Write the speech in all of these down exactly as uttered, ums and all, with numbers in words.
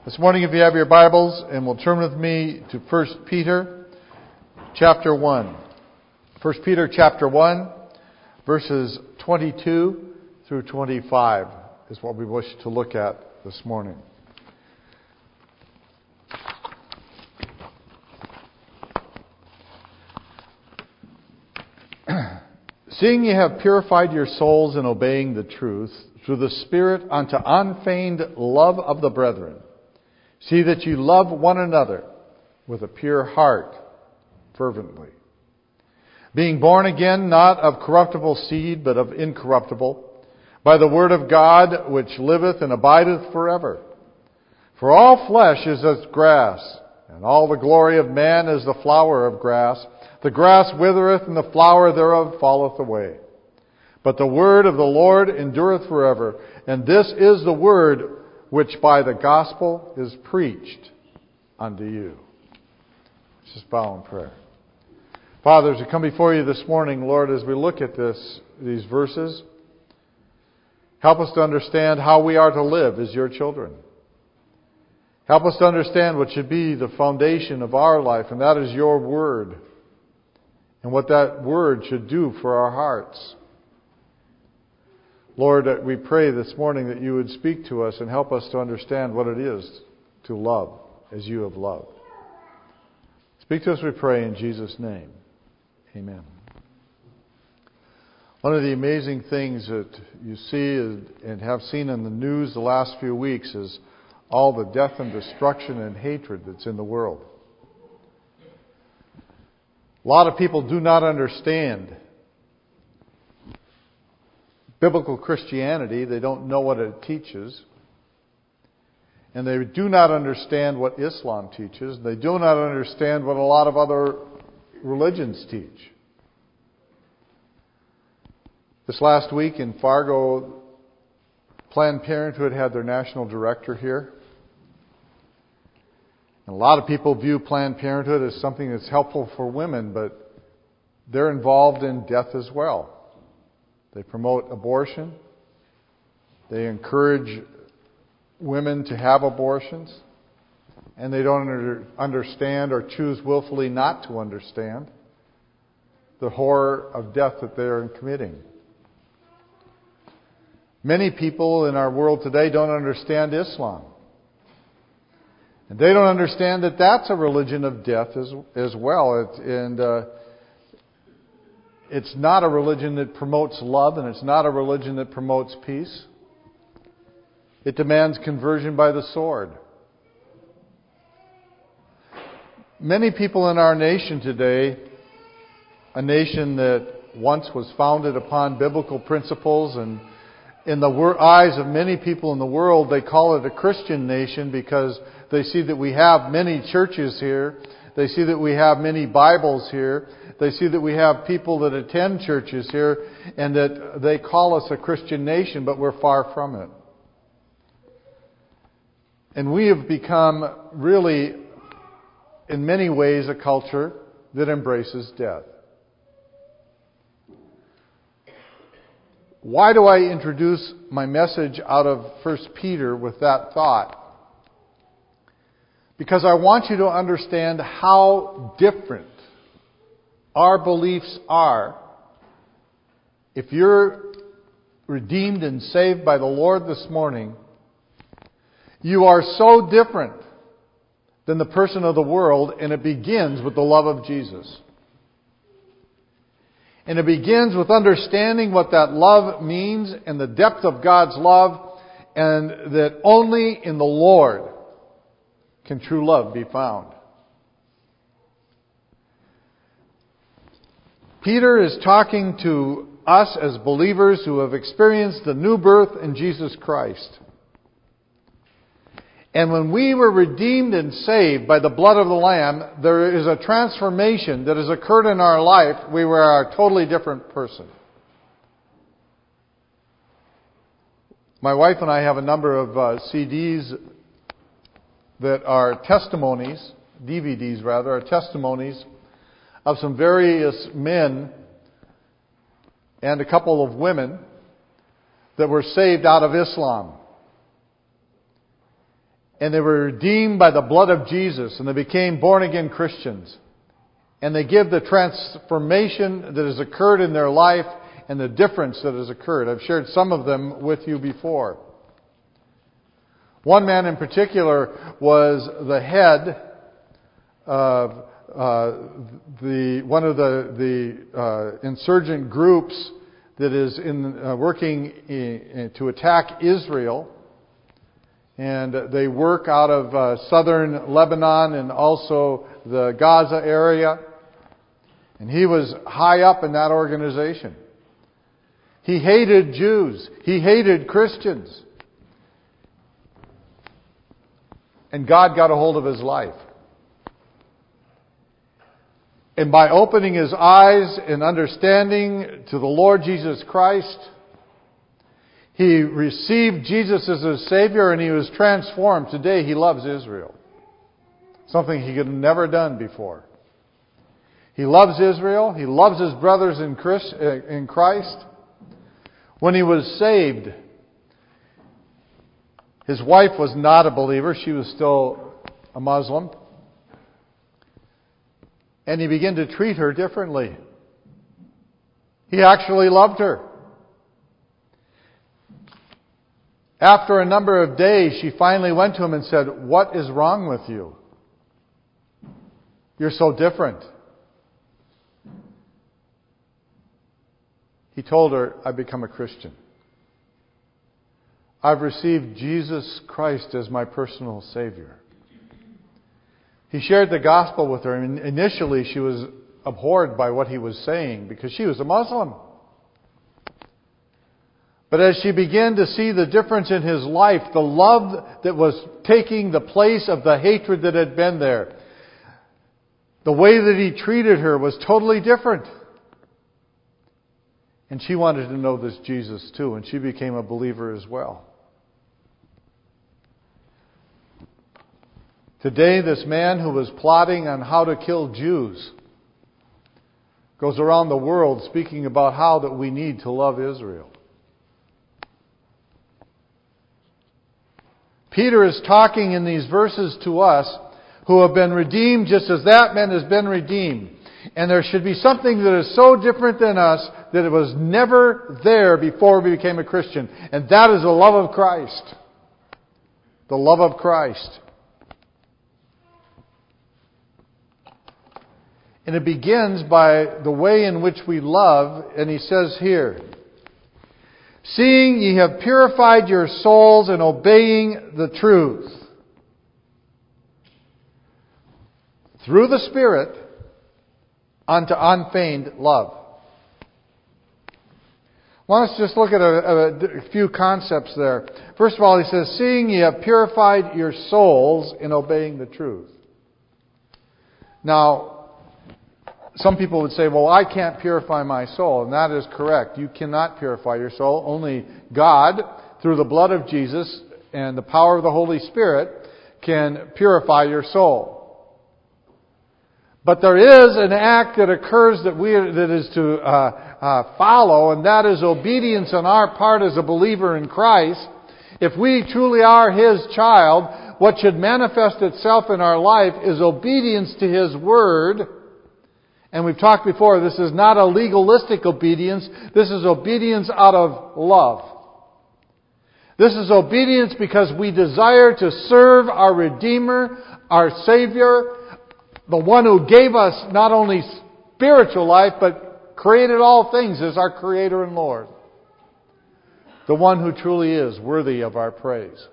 This morning, if you have your Bibles, and will turn with me to First Peter chapter one. First Peter chapter one, verses twenty-two through twenty-five is what we wish to look at this morning. Seeing ye have purified your souls in obeying the truth, through the Spirit unto unfeigned love of the brethren, see that you love one another with a pure heart fervently. Being born again, not of corruptible seed, but of incorruptible, by the word of God, which liveth and abideth forever. For all flesh is as grass, and all the glory of man is the flower of grass. The grass withereth, and the flower thereof falleth away. But the word of the Lord endureth forever. And this is the word which by the gospel is preached unto you. Let's just bow in prayer. Father, as we come before you this morning, Lord, as we look at this, these verses, help us to understand how we are to live as your children. Help us to understand what should be the foundation of our life, and that is your word, and what that word should do for our hearts. Lord, we pray this morning that you would speak to us and help us to understand what it is to love as you have loved. Speak to us, we pray, in Jesus' name. Amen. One of the amazing things that you see and have seen in the news the last few weeks is all the death and destruction and hatred that's in the world. A lot of people do not understand biblical Christianity. They don't know what it teaches. And they do not understand what Islam teaches. They do not understand what a lot of other religions teach. This last week in Fargo, Planned Parenthood had their national director here. And a lot of people view Planned Parenthood as something that's helpful for women, but they're involved in death as well. They promote abortion. They encourage women to have abortions. And they don't under, understand or choose willfully not to understand the horror of death that they are committing. Many people in our world today don't understand Islam. And they don't understand that that's a religion of death as, as well. It, and uh, it's not a religion that promotes love, and it's not a religion that promotes peace. It demands conversion by the sword. Many people in our nation today, a nation that once was founded upon biblical principles, and in the eyes of many people in the world, they call it a Christian nation because they see that we have many churches here. They see that we have many Bibles here. They see that we have people that attend churches here, and that they call us a Christian nation, but we're far from it. And we have become really, in many ways, a culture that embraces death. Why do I introduce my message out of First Peter with that thought? Because I want you to understand how different our beliefs are. If you're redeemed and saved by the Lord this morning, you are so different than the person of the world, and it begins with the love of Jesus. And it begins with understanding what that love means and the depth of God's love, and that only in the Lord can true love be found. Peter is talking to us as believers who have experienced the new birth in Jesus Christ. And when we were redeemed and saved by the blood of the Lamb, there is a transformation that has occurred in our life. We were a totally different person. My wife and I have a number of uh, C Ds that are testimonies, D V Ds rather, are testimonies of some various men and a couple of women that were saved out of Islam. And they were redeemed by the blood of Jesus, and they became born-again Christians. And they give the transformation that has occurred in their life and the difference that has occurred. I've shared some of them with you before. One man in particular was the head of uh, the one of the, the uh, insurgent groups that is in uh, working in, to attack Israel. And they work out of uh, southern Lebanon and also the Gaza area. And he was high up in that organization. He hated Jews. He hated Christians. And God got a hold of his life. And by opening his eyes and understanding to the Lord Jesus Christ, he received Jesus as his Savior and he was transformed. Today he loves Israel. Something he could have never done before. He loves Israel. He loves his brothers in Christ. When he was saved, his wife was not a believer. She was still a Muslim. And he began to treat her differently. He actually loved her. After a number of days, she finally went to him and said, "What is wrong with you? You're so different." He told her, "I've become a Christian. I've received Jesus Christ as my personal Savior." He shared the gospel with her, and initially she was abhorred by what he was saying because she was a Muslim. But as she began to see the difference in his life, the love that was taking the place of the hatred that had been there, the way that he treated her was totally different. And she wanted to know this Jesus too, and she became a believer as well. Today, this man who was plotting on how to kill Jews goes around the world speaking about how that we need to love Israel. Peter is talking in these verses to us who have been redeemed just as that man has been redeemed. And there should be something that is so different than us that it was never there before we became a Christian. And that is the love of Christ. The love of Christ. And it begins by the way in which we love. And he says here, "Seeing ye have purified your souls in obeying the truth, through the Spirit, unto unfeigned love." I want us to just look at a, a few concepts there. First of all, he says, "Seeing ye have purified your souls in obeying the truth." Now, some people would say, "Well, I can't purify my soul." And that is correct. You cannot purify your soul. Only God, through the blood of Jesus and the power of the Holy Spirit, can purify your soul. But there is an act that occurs that we that is to uh, uh, follow, and that is obedience on our part as a believer in Christ. If we truly are His child, what should manifest itself in our life is obedience to His Word. And we've talked before, this is not a legalistic obedience. This is obedience out of love. This is obedience because we desire to serve our Redeemer, our Savior, the one who gave us not only spiritual life, but created all things as our Creator and Lord. The one who truly is worthy of our praise.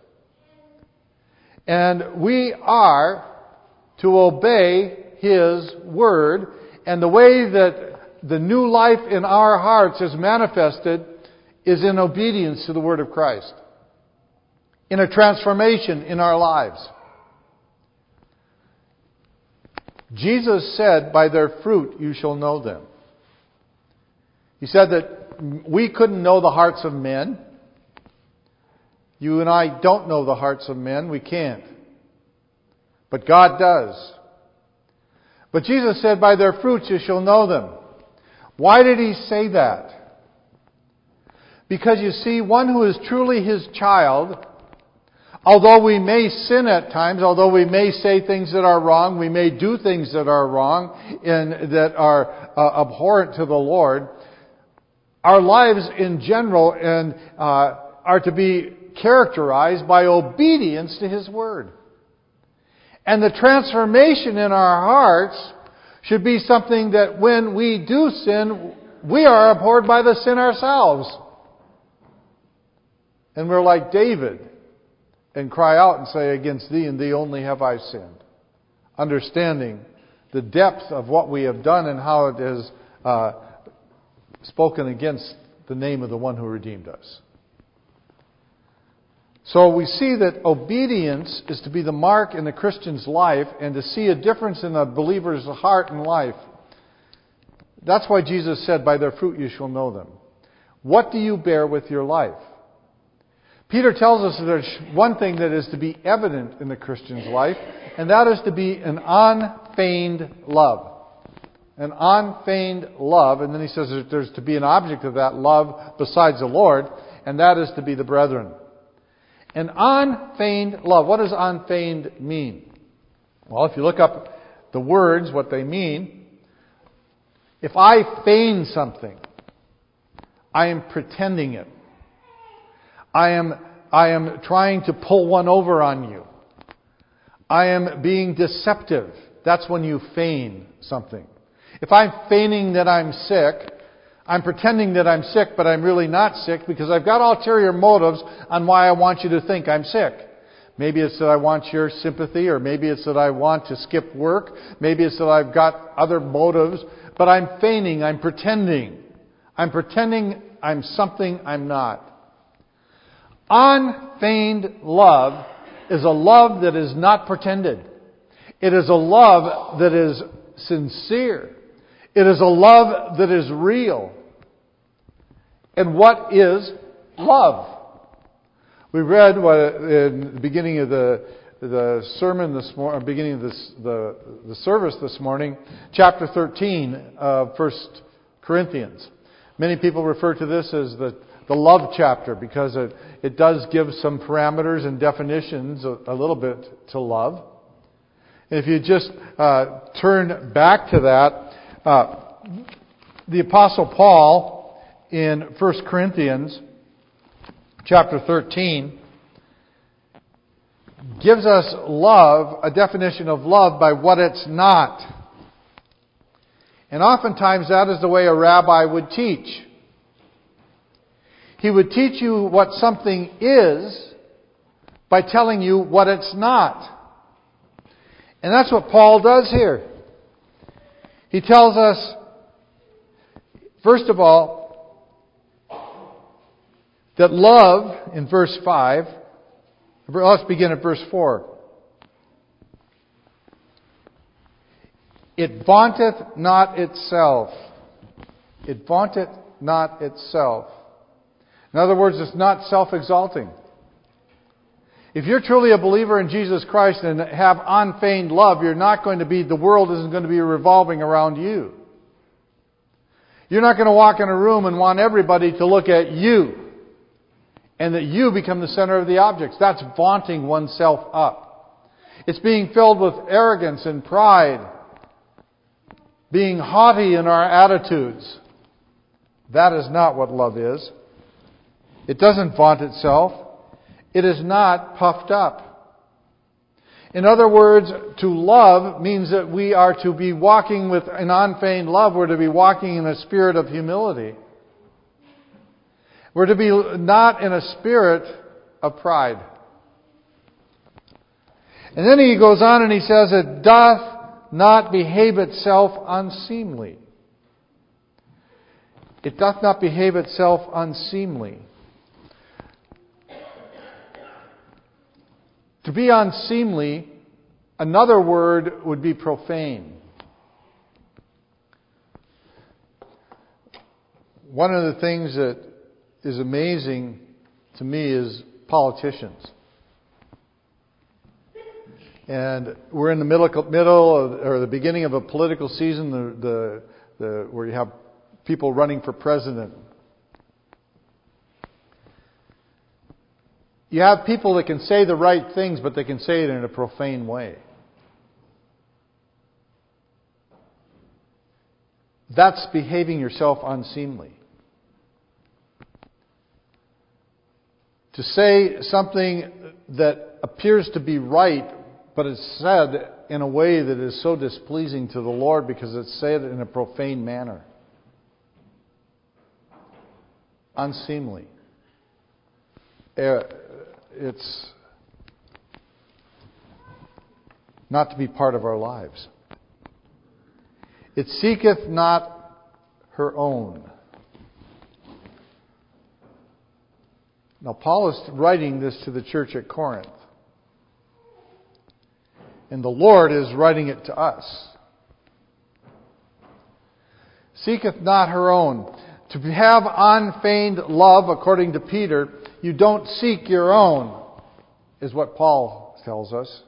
And we are to obey His Word. And the way that the new life in our hearts is manifested is in obedience to the Word of Christ. In a transformation in our lives. Jesus said, "By their fruit you shall know them." He said that we couldn't know the hearts of men. You and I don't know the hearts of men. We can't. But God does. But Jesus said, "By their fruits you shall know them." Why did He say that? Because you see, one who is truly His child Although we may sin at times, although we may say things that are wrong, we may do things that are wrong and that are uh, abhorrent to the Lord, our lives in general and uh, are to be characterized by obedience to His Word. And the transformation in our hearts should be something that when we do sin, we are abhorred by the sin ourselves. And we're like David and cry out and say, against Thee and Thee only have I sinned. Understanding the depth of what we have done and how it has uh, spoken against the name of the one who redeemed us. So we see that obedience is to be the mark in the Christian's life and to see a difference in a believer's heart and life. That's why Jesus said, by their fruit you shall know them. What do you bear with your life? Peter tells us that there's one thing that is to be evident in the Christian's life, and that is to be an unfeigned love. An unfeigned love, and then he says that there's to be an object of that love besides the Lord, and that is to be the brethren. An unfeigned love. What does unfeigned mean? Well, if you look up the words, what they mean, if I feign something, I am pretending it. I am, I am trying to pull one over on you. I am being deceptive. That's when you feign something. If I'm feigning that I'm sick, I'm pretending that I'm sick, but I'm really not sick because I've got ulterior motives on why I want you to think I'm sick. Maybe it's that I want your sympathy, or maybe it's that I want to skip work. Maybe it's that I've got other motives, but I'm feigning, I'm pretending. I'm pretending I'm something I'm not. Unfeigned love is a love that is not pretended. It is a love that is sincere. It is a love that is real. And what is love? We read what in the beginning of the the sermon this morning, beginning of this, the the service this morning, chapter thirteen of First Corinthians. Many people refer to this as the the love chapter because it it does give some parameters and definitions a, a little bit to love. And if you just uh, turn back to that, uh, the Apostle Paul in First Corinthians chapter thirteen gives us love, a definition of love by what it's not. And oftentimes that is the way a rabbi would teach. He would teach you what something is by telling you what it's not. And that's what Paul does here. He tells us, first of all, that love, in verse five, let's begin at verse four. It vaunteth not itself. It vaunteth not itself. In other words, it's not self-exalting. If you're truly a believer in Jesus Christ and have unfeigned love, you're not going to be, the world isn't going to be revolving around you. You're not going to walk in a room and want everybody to look at you and that you become the center of the objects. That's vaunting oneself up. It's being filled with arrogance and pride, being haughty in our attitudes. That is not what love is. It doesn't vaunt itself. It is not puffed up. In other words, to love means that we are to be walking with an unfeigned love. We're to be walking in a spirit of humility. We're to be not in a spirit of pride. And then he goes on and he says, it doth not behave itself unseemly. It doth not behave itself unseemly. To be unseemly, another word would be profane. One of the things that is amazing to me is politicians. And we're in the middle, middle of, or the beginning of a political season, the, the, the, where you have people running for president. You have people that can say the right things, but they can say it in a profane way. That's behaving yourself unseemly. To say something that appears to be right, but is said in a way that is so displeasing to the Lord because it's said in a profane manner. Unseemly. It's not to be part of our lives. It seeketh not her own. Now, Paul is writing this to the church at Corinth. And the Lord is writing it to us. Seeketh not her own. To have unfeigned love, according to Peter, you don't seek your own, is what Paul tells us.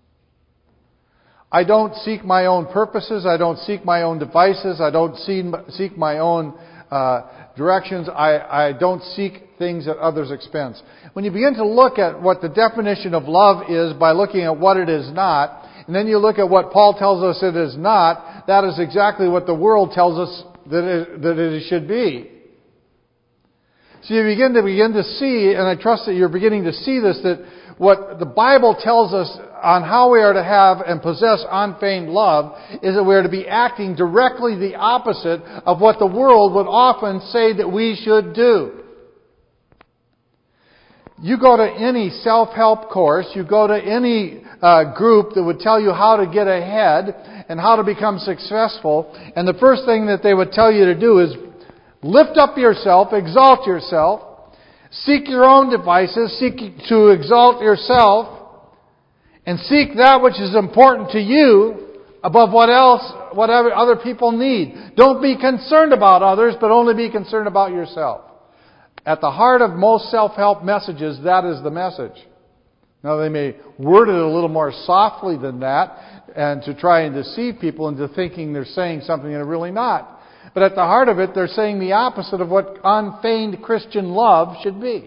I don't seek my own purposes. I don't seek my own devices. I don't seek my own uh, directions. I, I don't seek things at others' expense. When you begin to look at what the definition of love is by looking at what it is not, and then you look at what Paul tells us it is not, that is exactly what the world tells us that it, that it should be. So you begin to begin to see, and I trust that you're beginning to see this, that what the Bible tells us on how we are to have and possess unfeigned love is that we are to be acting directly the opposite of what the world would often say that we should do. You go to any self-help course, you go to any uh, group that would tell you how to get ahead and how to become successful, and the first thing that they would tell you to do is lift up yourself, exalt yourself, seek your own devices, seek to exalt yourself, and seek that which is important to you above what else, whatever other people need. Don't be concerned about others, but only be concerned about yourself. At the heart of most self-help messages, that is the message. Now, they may word it a little more softly than that, and to try and deceive people into thinking they're saying something they're really not. But at the heart of it, they're saying the opposite of what unfeigned Christian love should be.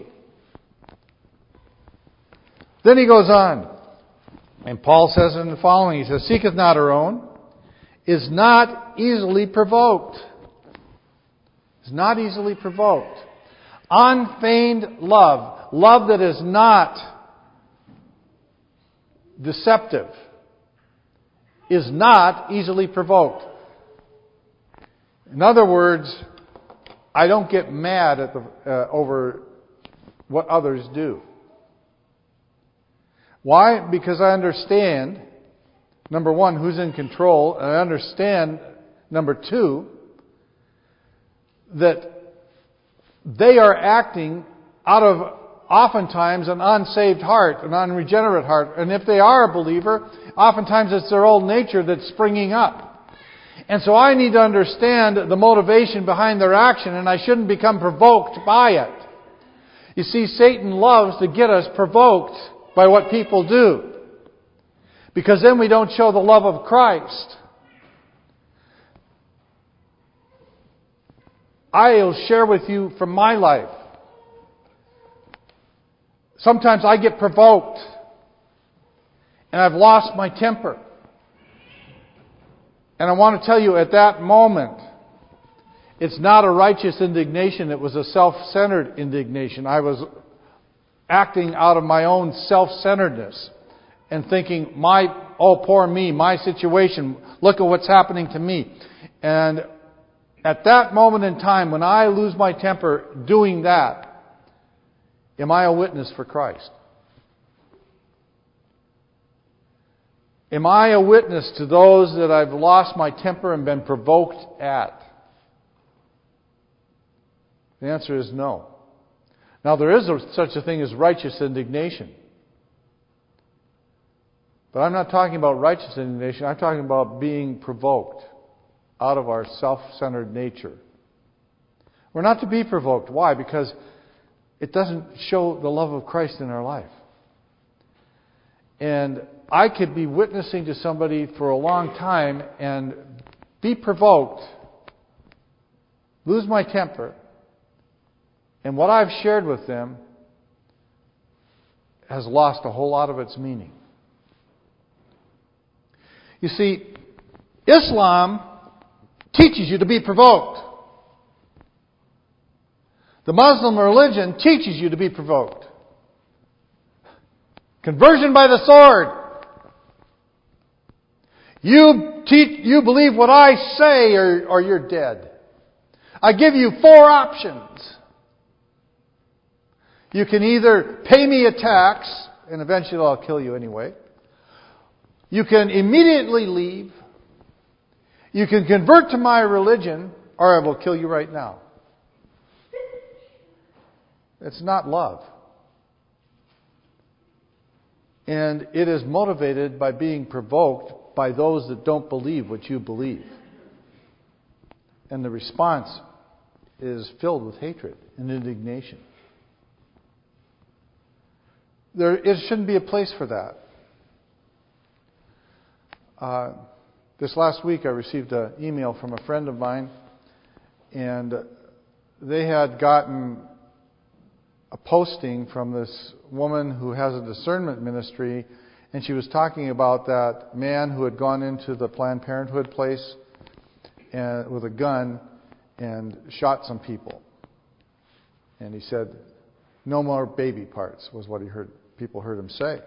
Then he goes on. And Paul says in the following, he says, seeketh not her own, is not easily provoked. Is not easily provoked. Unfeigned love. Love that is not deceptive. Is not easily provoked. In other words, I don't get mad at the, uh, over what others do. Why? Because I understand, number one, who's in control, and I understand, number two, that they are acting out of oftentimes an unsaved heart, an unregenerate heart. And if they are a believer, oftentimes it's their old nature that's springing up. And so I need to understand the motivation behind their action, and I shouldn't become provoked by it. You see, Satan loves to get us provoked by what people do, because then we don't show the love of Christ. I'll share with you from my life. Sometimes I get provoked, and I've lost my temper. And I want to tell you, at that moment, it's not a righteous indignation. It was a self-centered indignation. I was acting out of my own self-centeredness and thinking, my, oh, poor me, my situation, look at what's happening to me. And at that moment in time, when I lose my temper doing that, am I a witness for Christ? Am I a witness to those that I've lost my temper and been provoked at? The answer is no. Now, there is a, such a thing as righteous indignation. But I'm not talking about righteous indignation. I'm talking about being provoked out of our self-centered nature. We're not to be provoked. Why? Because it doesn't show the love of Christ in our life. And I could be witnessing to somebody for a long time and be provoked, lose my temper, and what I've shared with them has lost a whole lot of its meaning. You see, Islam teaches you to be provoked. The Muslim religion teaches you to be provoked. Conversion by the sword. You teach, you believe what I say or, or you're dead. I give you four options. You can either pay me a tax, and eventually I'll kill you anyway. You can immediately leave. You can convert to my religion, or I will kill you right now. It's not love. And it is motivated by being provoked by those that don't believe what you believe. And the response is filled with hatred and indignation. There it shouldn't be a place for that. Uh, this last week I received an email from a friend of mine, and they had gotten a posting from this woman who has a discernment ministry, and she was talking about that man who had gone into the Planned Parenthood place and, with a gun and shot some people. And he said, "No more baby parts," was what he heard. People heard him say.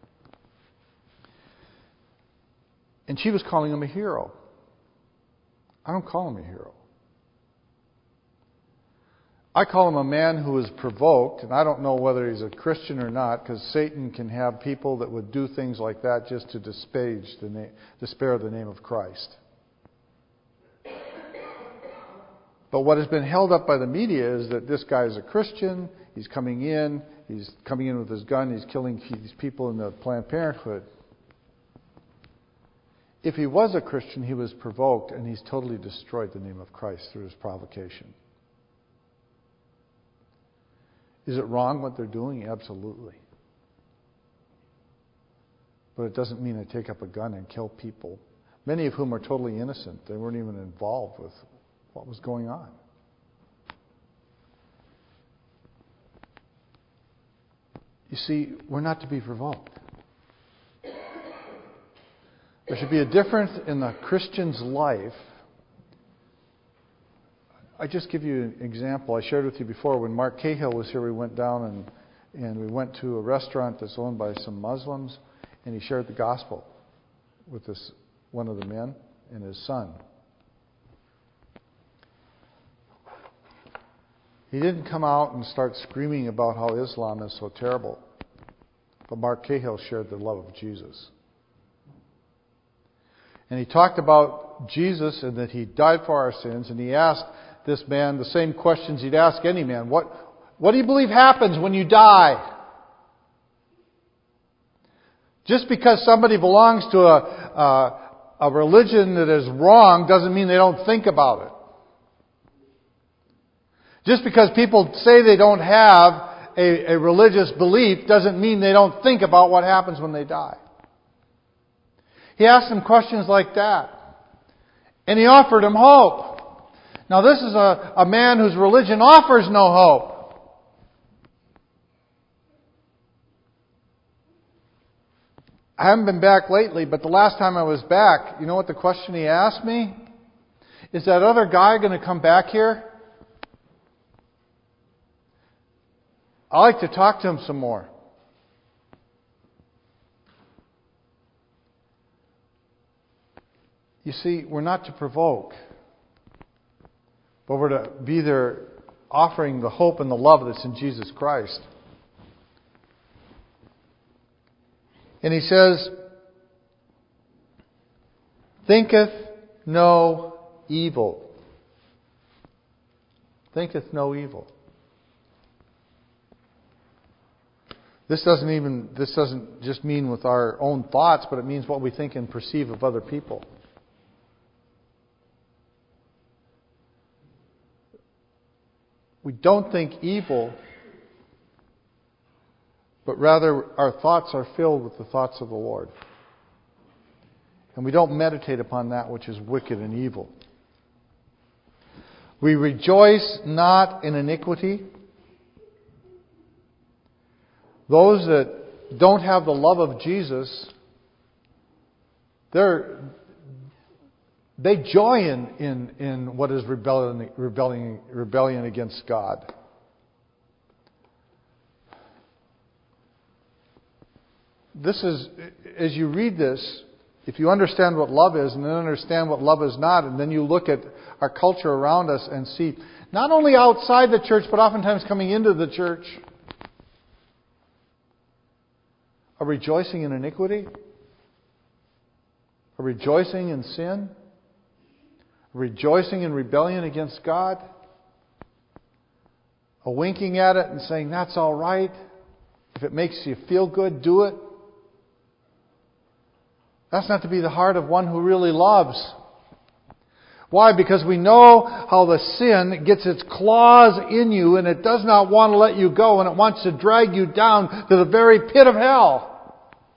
And she was calling him a hero. I don't call him a hero. I call him a man who is provoked, and I don't know whether he's a Christian or not, because Satan can have people that would do things like that just to disparage the name, despair of the name of Christ. But what has been held up by the media is that this guy is a Christian, he's coming in, he's coming in with his gun, he's killing these people in the Planned Parenthood. If he was a Christian, he was provoked, and he's totally destroyed the name of Christ through his provocation. Is it wrong what they're doing? Absolutely. But it doesn't mean they take up a gun and kill people, many of whom are totally innocent. They weren't even involved with what was going on. You see, we're not to be provoked. There should be a difference in the Christian's life. I just give you an example. I shared with you before when Mark Cahill was here. We went down and and we went to a restaurant that's owned by some Muslims, and he shared the gospel with this one of the men and his son. He didn't come out and start screaming about how Islam is so terrible, but Mark Cahill shared the love of Jesus. And he talked about Jesus and that He died for our sins, and he asked this man the same questions he'd ask any man. What, what do you believe happens when you die? Just because somebody belongs to a, a, a religion that is wrong doesn't mean they don't think about it. Just because people say they don't have a, a religious belief doesn't mean they don't think about what happens when they die. He asked them questions like that. And he offered them hope. Now this is a, a man whose religion offers no hope. I haven't been back lately, but the last time I was back, you know what the question he asked me? Is that other guy going to come back here? I'd like to talk to him some more. You see, we're not to provoke, but we're to be there offering the hope and the love that's in Jesus Christ. And he says, thinketh no evil. Thinketh no evil. This doesn't even, this doesn't just mean with our own thoughts, but it means what we think and perceive of other people. We don't think evil, but rather our thoughts are filled with the thoughts of the Lord. And we don't meditate upon that which is wicked and evil. We rejoice not in iniquity. Those that don't have the love of Jesus, they're, they joy in, in, in what is rebellion, rebellion, rebellion against God. This is, as you read this, if you understand what love is and then understand what love is not, and then you look at our culture around us and see, not only outside the church, but oftentimes coming into the church, a rejoicing in iniquity, a rejoicing in sin, a rejoicing in rebellion against God, a winking at it and saying, that's all right. If it makes you feel good, do it. That's not to be the heart of one who really loves. Why? Because we know how the sin gets its claws in you and it does not want to let you go and it wants to drag you down to the very pit of hell.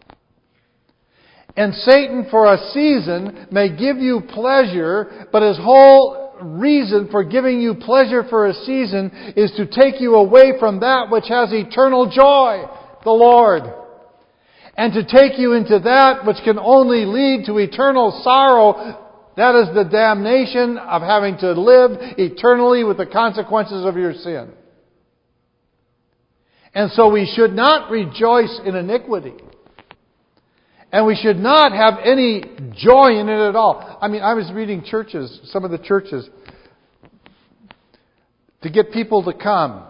And Satan for a season may give you pleasure, but his whole reason for giving you pleasure for a season is to take you away from that which has eternal joy, the Lord. And to take you into that which can only lead to eternal sorrow. That is the damnation of having to live eternally with the consequences of your sin. And so we should not rejoice in iniquity. And we should not have any joy in it at all. I mean, I was reading churches, some of the churches, to get people to come.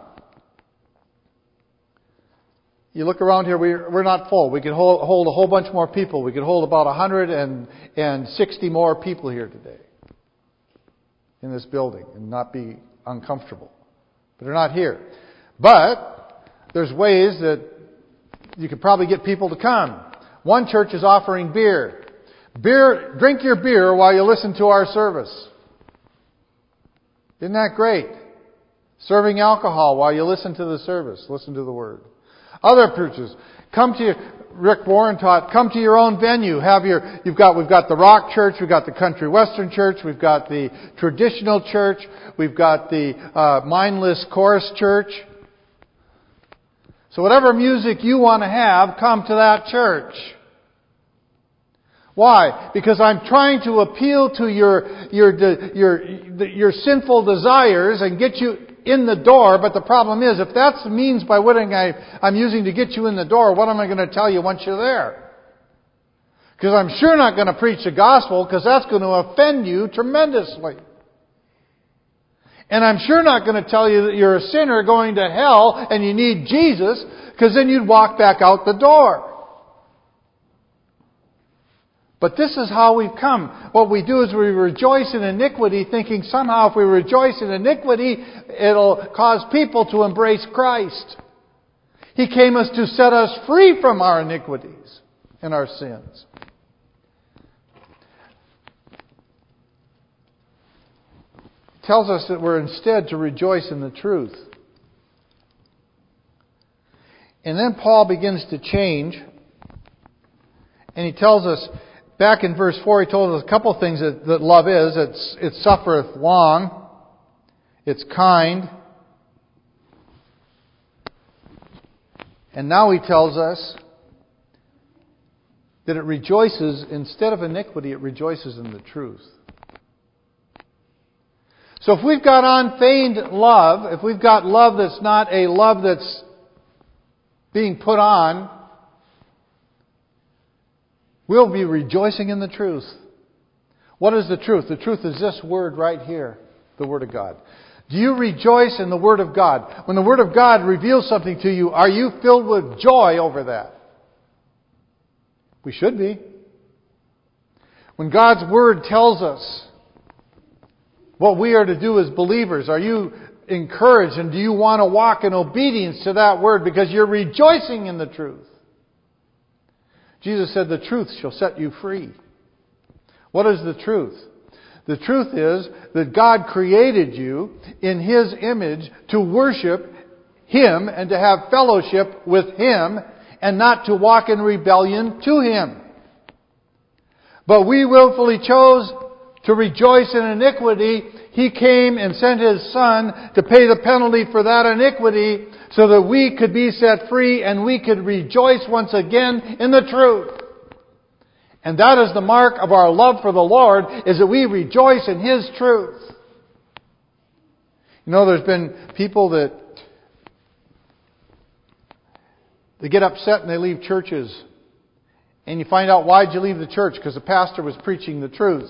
You look around here, we're, we're not full. We could hold, hold a whole bunch more people. We could hold about one hundred sixty more people here today in this building and not be uncomfortable. But they're not here. But there's ways that you could probably get people to come. One church is offering beer. Beer, drink your beer while you listen to our service. Isn't that great? Serving alcohol while you listen to the service, listen to the Word. Other churches, come to your, Rick Warren taught, come to your own venue. Have your, you've got, we've got the Rock Church, we've got the Country Western Church, we've got the Traditional Church, we've got the uh, Mindless Chorus Church. So whatever music you want to have, come to that church. Why? Because I'm trying to appeal to your, your, your, your sinful desires and get you in the door, but the problem is, if that's the means by which I'm using to get you in the door, what am I going to tell you once you're there? Because I'm sure not going to preach the gospel, because that's going to offend you tremendously. And I'm sure not going to tell you that you're a sinner going to hell and you need Jesus, because then you'd walk back out the door. But this is how we've come. What we do is we rejoice in iniquity, thinking somehow if we rejoice in iniquity, it'll cause people to embrace Christ. He came us to set us free from our iniquities and our sins. He tells us that we're instead to rejoice in the truth. And then Paul begins to change. And he tells us, back in verse four, he told us a couple of things that, that love is. It's, it suffereth long. It's kind. And now he tells us that it rejoices, instead of iniquity, it rejoices in the truth. So if we've got unfeigned love, if we've got love that's not a love that's being put on, we'll be rejoicing in the truth. What is the truth? The truth is this word right here, the Word of God. Do you rejoice in the Word of God? When the Word of God reveals something to you, are you filled with joy over that? We should be. When God's Word tells us what we are to do as believers, are you encouraged and do you want to walk in obedience to that Word because you're rejoicing in the truth? Jesus said, the truth shall set you free. What is the truth? The truth is that God created you in His image to worship Him and to have fellowship with Him and not to walk in rebellion to Him. But we willfully chose to rejoice in iniquity. He came and sent His Son to pay the penalty for that iniquity so that we could be set free and we could rejoice once again in the truth. And that is the mark of our love for the Lord, is that we rejoice in His truth. You know, there's been people that they get upset and they leave churches. And you find out, why'd you leave the church? Because the pastor was preaching the truth.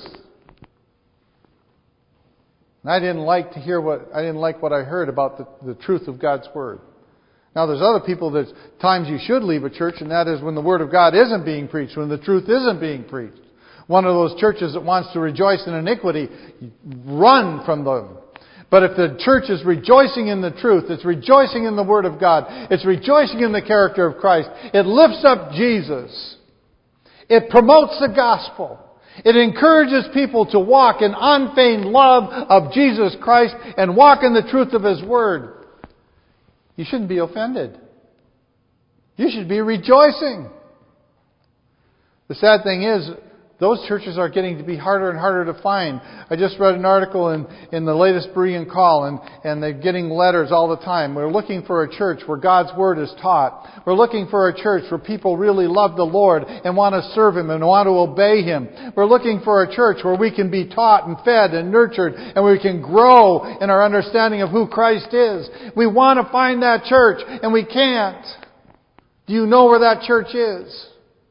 And I didn't like to hear what, I didn't like what I heard about the, the truth of God's Word. Now there's other people that times you should leave a church, and that is when the Word of God isn't being preached, when the truth isn't being preached. One of those churches that wants to rejoice in iniquity, run from them. But if the church is rejoicing in the truth, it's rejoicing in the Word of God, it's rejoicing in the character of Christ, it lifts up Jesus. It promotes the gospel. It encourages people to walk in unfeigned love of Jesus Christ and walk in the truth of His Word. You shouldn't be offended. You should be rejoicing. The sad thing is, those churches are getting to be harder and harder to find. I just read an article in, in the latest Berean Call, and, and they're getting letters all the time. We're looking for a church where God's Word is taught. We're looking for a church where people really love the Lord and want to serve Him and want to obey Him. We're looking for a church where we can be taught and fed and nurtured, and we can grow in our understanding of who Christ is. We want to find that church, and we can't. Do you know where that church is?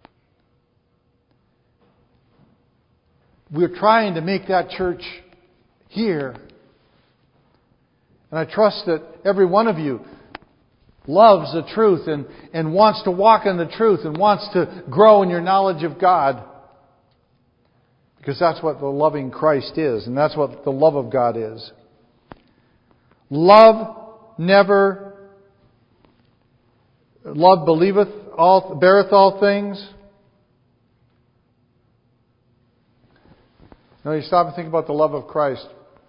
We're trying to make that church here. And I trust that every one of you loves the truth and, and wants to walk in the truth and wants to grow in your knowledge of God. Because that's what the loving Christ is, and that's what the love of God is. Love never, love believeth all, beareth all things. Now you stop and think about the love of Christ.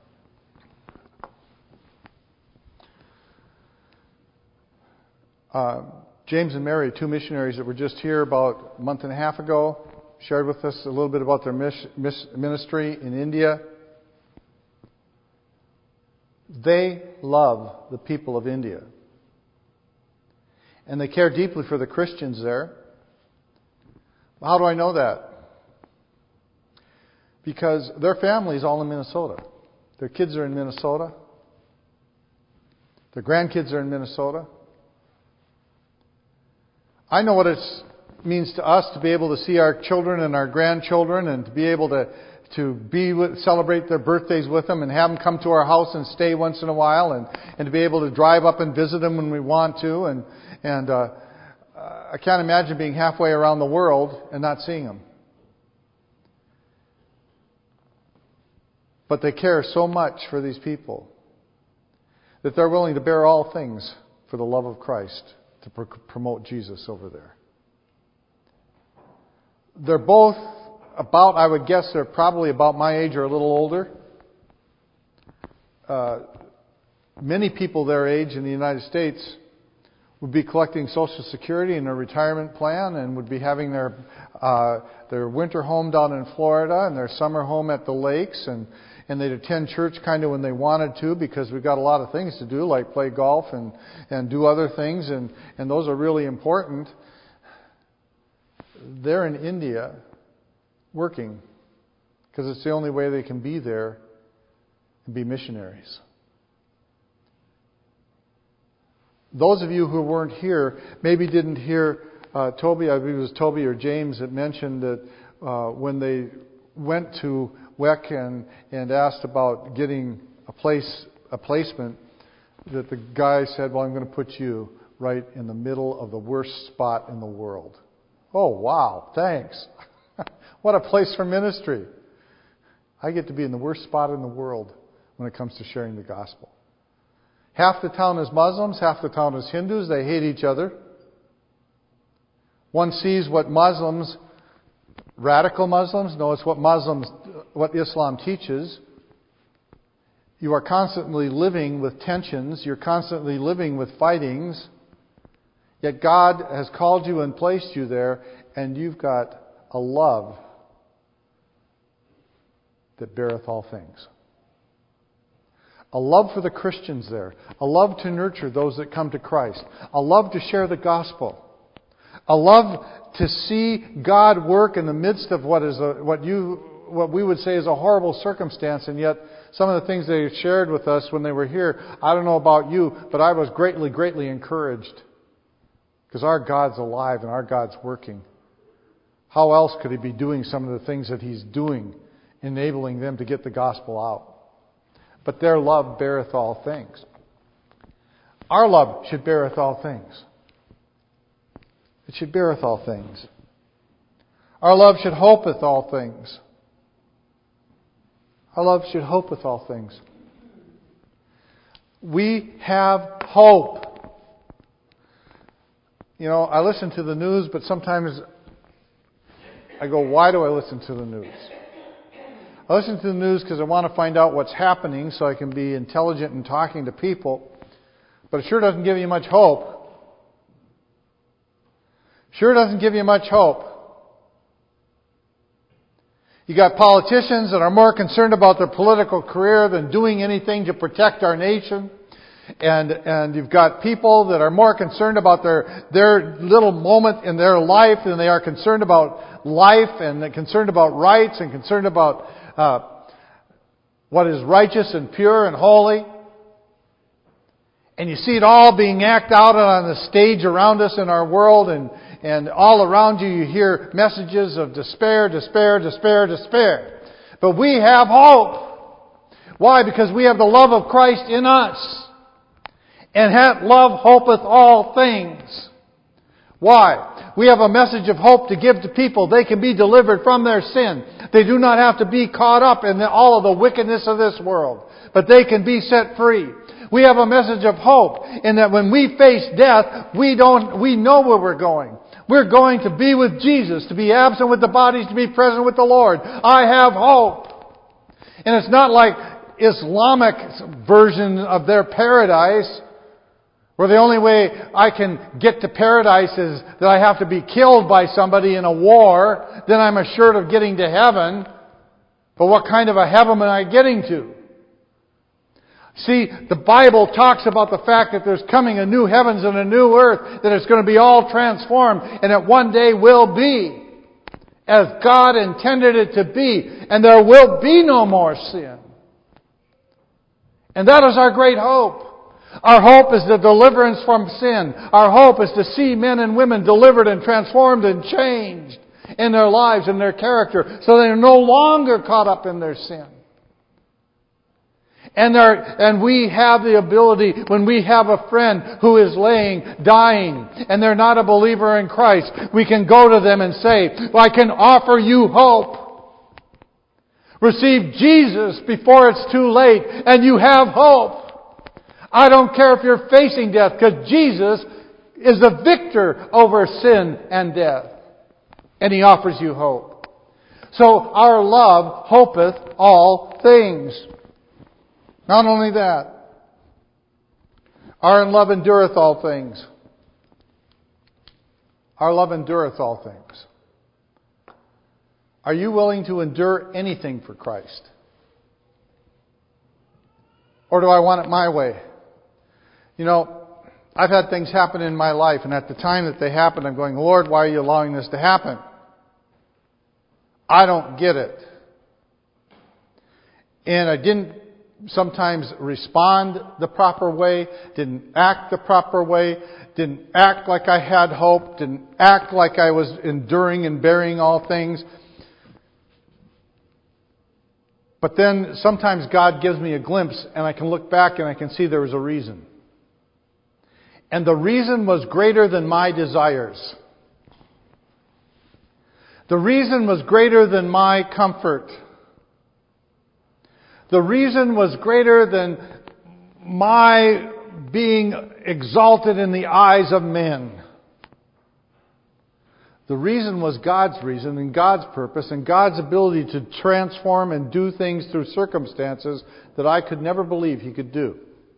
Uh, James and Mary, two missionaries that were just here about a month and a half ago, shared with us a little bit about their ministry in India. They love the people of India. And they care deeply for the Christians there. How do I know that? Because their family is all in Minnesota. Their kids are in Minnesota. Their grandkids are in Minnesota. I know what it means to us to be able to see our children and our grandchildren and to be able to, to be with, celebrate their birthdays with them and have them come to our house and stay once in a while and, and to be able to drive up and visit them when we want to. And, and uh, I can't imagine being halfway around the world and not seeing them. But they care so much for these people that they're willing to bear all things for the love of Christ to pr- promote Jesus over there. They're both about, I would guess they're probably about my age or a little older. Uh, many people their age in the United States would be collecting Social Security and a retirement plan and would be having their uh, their winter home down in Florida and their summer home at the lakes, and And they'd attend church kind of when they wanted to because we've got a lot of things to do, like play golf and, and do other things, and, and those are really important. They're in India working because it's the only way they can be there and be missionaries. Those of you who weren't here maybe didn't hear uh, Toby, I believe it was Toby or James that mentioned that uh, when they went to W E C and, and asked about getting a place, a placement, that the guy said, well, I'm going to put you right in the middle of the worst spot in the world. Oh, wow, thanks. What a place for ministry. I get to be in the worst spot in the world when it comes to sharing the gospel. Half the town is Muslims, half the town is Hindus. They hate each other. One sees what Muslims, radical Muslims, no, it's what Muslims, what Islam teaches. You are constantly living with tensions. You're constantly living with fightings. Yet God has called you and placed you there, and you've got a love that beareth all things. A love for the Christians there. A love to nurture those that come to Christ. A love to share the gospel. A love to see God work in the midst of what is a, what you what we would say is a horrible circumstance, and yet some of the things they shared with us when they were here, I don't know about you, but I was greatly, greatly encouraged. Because our God's alive and our God's working. How else could He be doing some of the things that He's doing, enabling them to get the gospel out? But their love beareth all things. Our love should beareth all things. It should beareth all things. Our love should hopeth all things. Our love should hopeth all things. We have hope. You know, I listen to the news, but sometimes I go, why do I listen to the news? I listen to the news because I want to find out what's happening so I can be intelligent in talking to people. But it sure doesn't give you much hope. Sure doesn't give you much hope. You got politicians that are more concerned about their political career than doing anything to protect our nation. And and you've got people that are more concerned about their their little moment in their life than they are concerned about life, and they're concerned about rights and concerned about uh, what is righteous and pure and holy. And you see it all being acted out on the stage around us in our world, and, and all around you you hear messages of despair, despair, despair, despair. But we have hope. Why? Because we have the love of Christ in us. And that love hopeth all things. Why? We have a message of hope to give to people. They can be delivered from their sin. They do not have to be caught up in the, all of the wickedness of this world. But they can be set free. We have a message of hope in that when we face death, we don't, we know where we're going. We're going to be with Jesus, to be absent with the bodies, to be present with the Lord. I have hope. And it's not like Islamic version of their paradise, where the only way I can get to paradise is that I have to be killed by somebody in a war. Then I'm assured of getting to heaven. But what kind of a heaven am I getting to? See, the Bible talks about the fact that there's coming a new heavens and a new earth, that it's going to be all transformed, and that one day will be as God intended it to be, and there will be no more sin. And that is our great hope. Our hope is the deliverance from sin. Our hope is to see men and women delivered and transformed and changed in their lives and their character, so they are no longer caught up in their sin. And there, and we have the ability, when we have a friend who is laying, dying, and they're not a believer in Christ, we can go to them and say, well, I can offer you hope. Receive Jesus before it's too late, and you have hope. I don't care if you're facing death, because Jesus is the victor over sin and death. And He offers you hope. So our love hopeth all things. Not only that, our love endureth all things. Our love endureth all things. Are you willing to endure anything for Christ? Or do I want it my way? You know, I've had things happen in my life, and at the time that they happened, I'm going, Lord, why are you allowing this to happen? I don't get it. And I didn't sometimes respond the proper way, didn't act the proper way, didn't act like I had hope, didn't act like I was enduring and bearing all things. But then sometimes God gives me a glimpse, and I can look back and I can see there was a reason. And the reason was greater than my desires. The reason was greater than my comfort. The reason was greater than my being exalted in the eyes of men. The reason was God's reason and God's purpose and God's ability to transform and do things through circumstances that I could never believe He could do.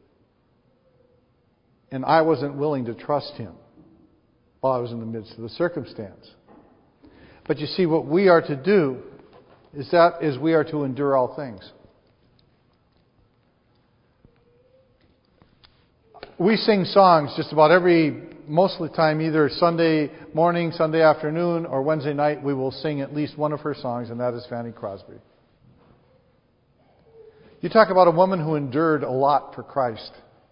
And I wasn't willing to trust Him while I was in the midst of the circumstance. But you see, what we are to do is that is we are to endure all things. we sing songs just about every, most of the time, either Sunday morning, Sunday afternoon, or Wednesday night, we will sing at least one of her songs, and that is Fanny Crosby. You talk about a woman who endured a lot for Christ.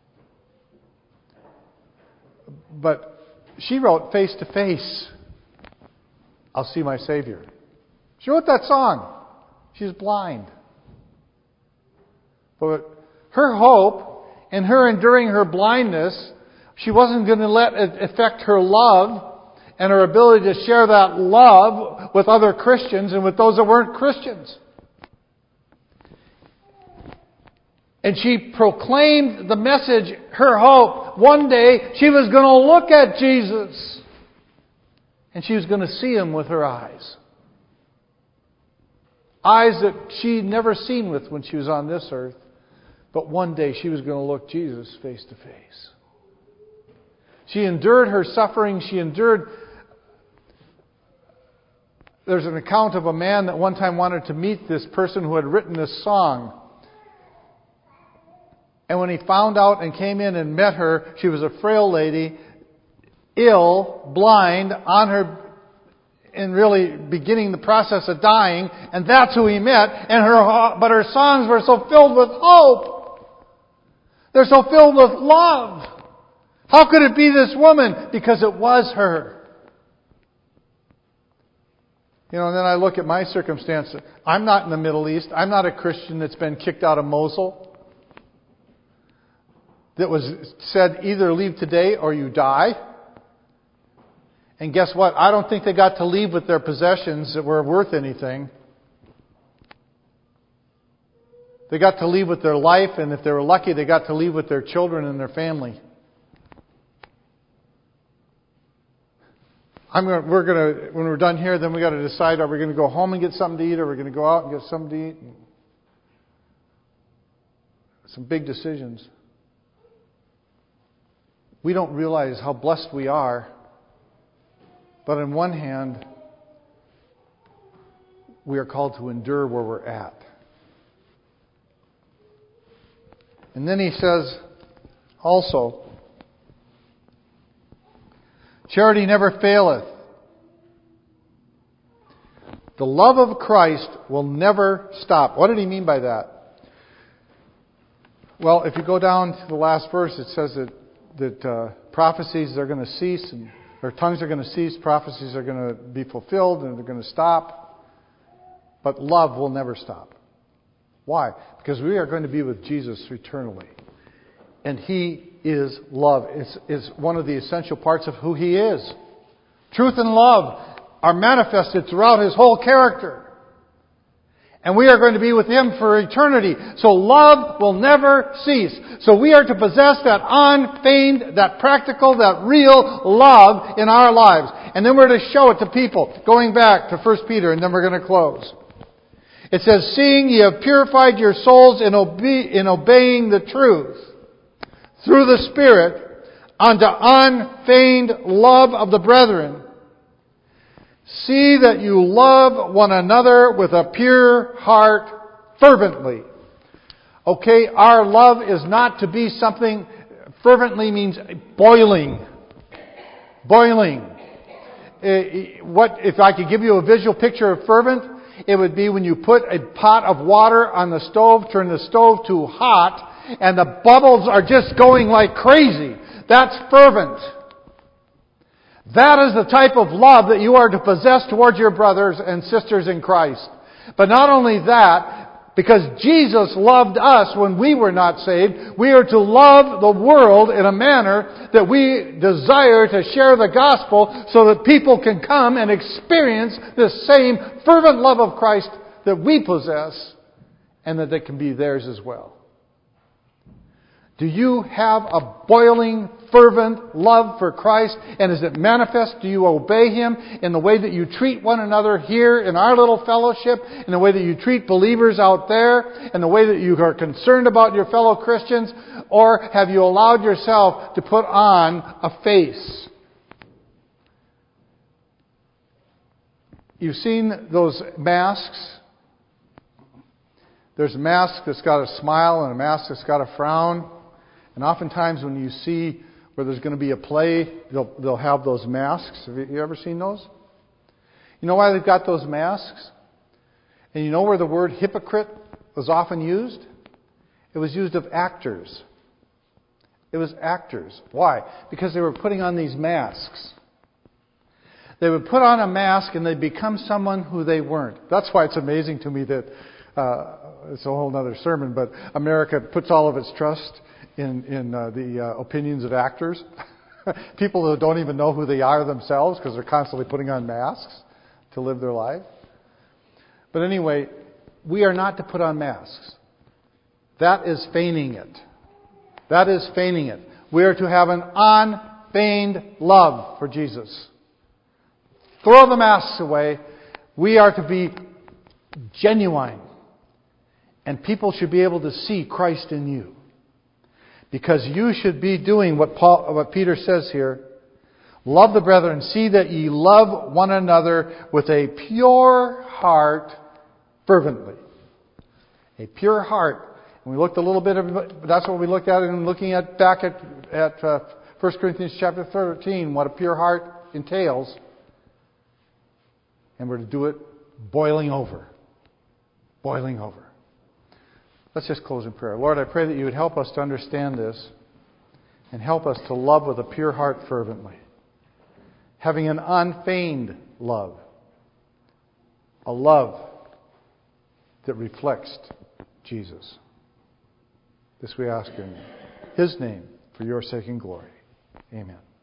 But she wrote Face to Face, I'll See My Savior. She wrote that song. She's blind. But her hope and her enduring her blindness, she wasn't going to let it affect her love and her ability to share that love with other Christians and with those that weren't Christians. And she proclaimed the message, her hope. One day she was going to look at Jesus. And she was going to see Him with her eyes. Eyes that she'd never seen with when she was on this earth. But one day she was going to look Jesus face to face. She endured her suffering. She endured... There's an account of a man that one time wanted to meet this person who had written this song. And when he found out and came in and met her, she was a frail lady, ill, blind, on her, and really beginning the process of dying. And that's who he met. And her, but her songs were so filled with hope. They're so filled with love. How could it be this woman? Because it was her. You know, and then I look at my circumstance. I'm not in the Middle East. I'm not a Christian that's been kicked out of Mosul. That was said, either leave today or you die. And guess what? I don't think they got to leave with their possessions that were worth anything. They got to leave with their life, and if they were lucky, they got to leave with their children and their family. I'm gonna, we're going to, when we're done here, then we got to decide, are we going to go home and get something to eat, or are we going to go out and get something to eat? Some big decisions. We don't realize how blessed we are. But on one hand, we are called to endure where we're at. And then he says also, charity never faileth. The love of Christ will never stop. What did he mean by that? Well, if you go down to the last verse, it says that that uh, prophecies are going to cease, and or tongues are going to cease, prophecies are going to be fulfilled, and they're going to stop. But love will never stop. Why? Because we are going to be with Jesus eternally. And He is love. It's, it's one of the essential parts of who He is. Truth and love are manifested throughout His whole character. And we are going to be with Him for eternity. So love will never cease. So we are to possess that unfeigned, that practical, that real love in our lives. And then we're to show it to people. Going back to First Peter, and then we're going to close. It says, seeing ye have purified your souls in, obe- in obeying the truth, through the Spirit, unto unfeigned love of the brethren, see that you love one another with a pure heart fervently. Okay, our love is not to be something, fervently means boiling. Boiling. What, if I could give you a visual picture of fervent, it would be when you put a pot of water on the stove, turn the stove too hot, and the bubbles are just going like crazy. That's fervent. That is the type of love that you are to possess towards your brothers and sisters in Christ. But not only that, because Jesus loved us when we were not saved, we are to love the world in a manner that we desire to share the gospel so that people can come and experience this same fervent love of Christ that we possess, and that they can be theirs as well. Do you have a boiling, fervent love for Christ? And is it manifest? Do you obey Him in the way that you treat one another here in our little fellowship? In the way that you treat believers out there? In the way that you are concerned about your fellow Christians? Or have you allowed yourself to put on a face? You've seen those masks. There's a mask that's got a smile and a mask that's got a frown. And oftentimes when you see where there's going to be a play, they'll, they'll have those masks. Have you, you ever seen those? You know why they've got those masks? And you know where the word hypocrite was often used? It was used of actors. It was actors. Why? Because they were putting on these masks. They would put on a mask and they'd become someone who they weren't. That's why it's amazing to me that, uh, it's a whole other sermon, but America puts all of its trust in, in uh, the uh, opinions of actors. People who don't even know who they are themselves because they're constantly putting on masks to live their life. But anyway, we are not to put on masks. That is feigning it. That is feigning it. We are to have an unfeigned love for Jesus. Throw the masks away. We are to be genuine. And people should be able to see Christ in you. Because you should be doing what Paul, what Peter says here. Love the brethren. See that ye love one another with a pure heart fervently. A pure heart. And we looked a little bit of, that's what we looked at in looking at back at, at uh, First Corinthians chapter thirteen, what a pure heart entails. And we're to do it boiling over. Boiling over. Let's just close in prayer. Lord, I pray that you would help us to understand this and help us to love with a pure heart fervently. Having an unfeigned love. A love that reflects Jesus. This we ask in His name for your sake and glory. Amen.